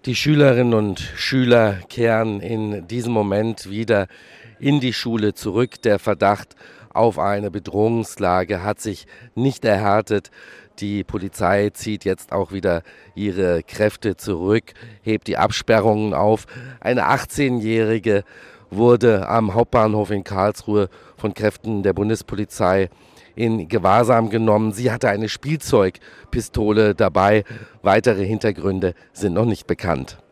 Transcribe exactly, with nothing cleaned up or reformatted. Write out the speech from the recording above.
Die Schülerinnen und Schüler kehren in diesem Moment wieder in die Schule zurück. Der Verdacht auf eine Bedrohungslage hat sich nicht erhärtet. Die Polizei zieht jetzt auch wieder ihre Kräfte zurück, hebt die Absperrungen auf. Eine achtzehnjährige wurde am Hauptbahnhof in Karlsruhe von Kräften der Bundespolizei in Gewahrsam genommen. Sie hatte eine Spielzeugpistole dabei. Weitere Hintergründe sind noch nicht bekannt.